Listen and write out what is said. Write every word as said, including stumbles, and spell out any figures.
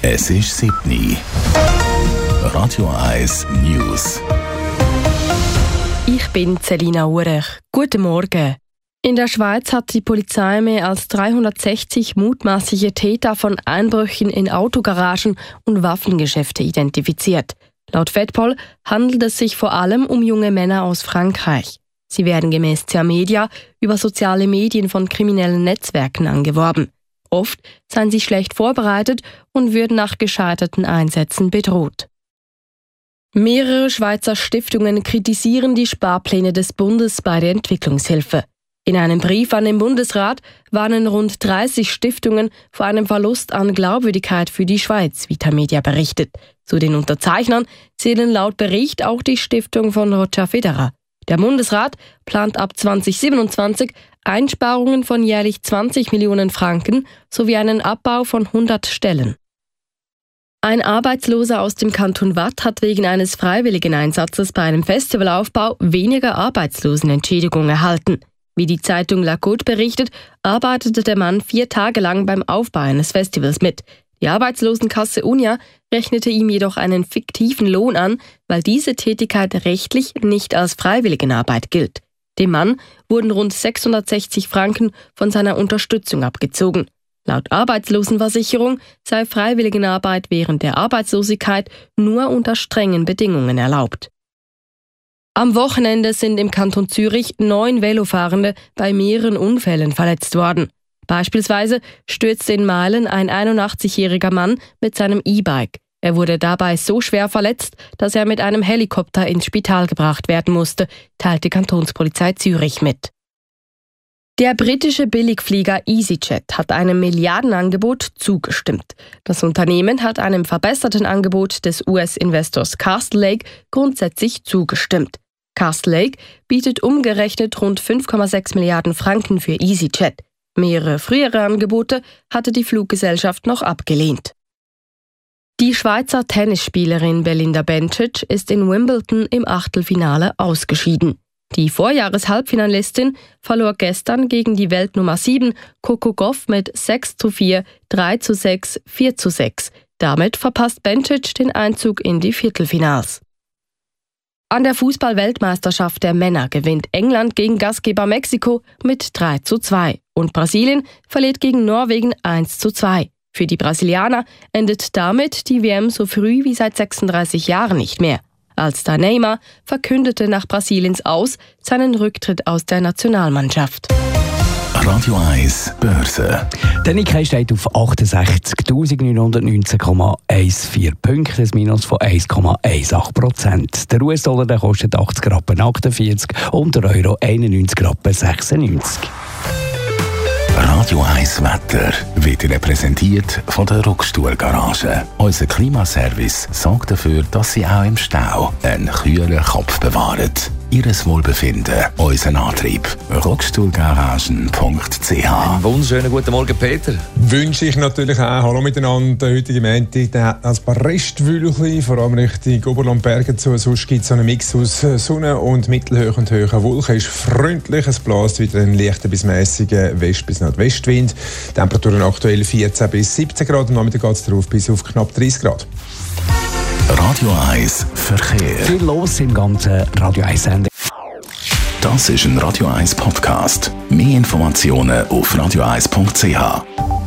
Es ist sieben Uhr. Radio eins News. Ich bin Selina Urech. Guten Morgen. In der Schweiz hat die Polizei mehr als dreihundertsechzig mutmaßliche Täter von Einbrüchen in Autogaragen und Waffengeschäfte identifiziert. Laut Fedpol handelt es sich vor allem um junge Männer aus Frankreich. Sie werden gemäß Tamedia über soziale Medien von kriminellen Netzwerken angeworben. Oft seien sie schlecht vorbereitet und würden nach gescheiterten Einsätzen bedroht. Mehrere Schweizer Stiftungen kritisieren die Sparpläne des Bundes bei der Entwicklungshilfe. In einem Brief an den Bundesrat warnen rund dreißig Stiftungen vor einem Verlust an Glaubwürdigkeit für die Schweiz, wie Tamedia berichtet. Zu den Unterzeichnern zählen laut Bericht auch die Stiftung von Roger Federer. Der Bundesrat plant ab zwanzig siebenundzwanzig Einsparungen von jährlich zwanzig Millionen Franken sowie einen Abbau von hundert Stellen. Ein Arbeitsloser aus dem Kanton Waadt hat wegen eines freiwilligen Einsatzes bei einem Festivalaufbau weniger Arbeitslosenentschädigung erhalten. Wie die Zeitung La Côte berichtet, arbeitete der Mann vier Tage lang beim Aufbau eines Festivals mit. Die Arbeitslosenkasse Unia rechnete ihm jedoch einen fiktiven Lohn an, weil diese Tätigkeit rechtlich nicht als Freiwilligenarbeit gilt. Dem Mann wurden rund sechshundertsechzig Franken von seiner Unterstützung abgezogen. Laut Arbeitslosenversicherung sei Freiwilligenarbeit während der Arbeitslosigkeit nur unter strengen Bedingungen erlaubt. Am Wochenende sind im Kanton Zürich neun Velofahrende bei mehreren Unfällen verletzt worden. Beispielsweise stürzte in Meilen ein einundachtzigjähriger Mann mit seinem E-Bike. Er wurde dabei so schwer verletzt, dass er mit einem Helikopter ins Spital gebracht werden musste, teilte Kantonspolizei Zürich mit. Der britische Billigflieger EasyJet hat einem Milliardenangebot zugestimmt. Das Unternehmen hat einem verbesserten Angebot des U S-Investors Castle Lake grundsätzlich zugestimmt. Castle Lake bietet umgerechnet rund fünf Komma sechs Milliarden Franken für EasyJet. Mehrere frühere Angebote hatte die Fluggesellschaft noch abgelehnt. Die Schweizer Tennisspielerin Belinda Bencic ist in Wimbledon im Achtelfinale ausgeschieden. Die Vorjahreshalbfinalistin verlor gestern gegen die Weltnummer sieben Coco Gauff mit sechs zu vier, drei zu sechs, vier zu sechs. Damit verpasst Bencic den Einzug in die Viertelfinals. An der Fußball-Weltmeisterschaft der Männer gewinnt England gegen Gastgeber Mexiko mit drei zu zwei und Brasilien verliert gegen Norwegen eins zu zwei. Für die Brasilianer endet damit die W M so früh wie seit sechsunddreißig Jahren nicht mehr. Als da Neymar verkündete nach Brasiliens Aus seinen Rücktritt aus der Nationalmannschaft. Radio eins Börse. Der Nikkei steht auf achtundsechzigtausendneunhundertneunzehn Komma vierzehn Punkte, ein Minus von eins Komma achtzehn Prozent. Der U S-Dollar der kostet achtzig Rappen achtundvierzig und der Euro einundneunzig Rappen sechsundneunzig. Radio eins Wetter wird Ihnen präsentiert von der Rockstuhl-Garage. Unser Klimaservice sorgt dafür, dass Sie auch im Stau einen kühlen Kopf bewahren. Ihres Wohlbefinden, unser Antrieb. rockstuhlgaragen punkt c h. Einen wunderschönen guten Morgen, Peter. Wünsche ich natürlich auch. Hallo miteinander. Der heutige Montag, der hat ein paar Restwölkchen, vor allem Richtung Oberland Berge zu. Sonst gibt es einen Mix aus Sonne und mittelhoch und hohen Wolken. Es ist freundlich, es bläst wieder einen leichten bis mäßigen West- bis Nordwestwind. Temperaturen aktuell vierzehn bis siebzehn Grad. Am Nachmittag geht es darauf bis auf knapp dreißig Grad. Radio eins Verkehr. Viel los im ganzen Radio eins Sender. Das ist ein Radio eins Podcast. Mehr Informationen auf radio eins punkt c h.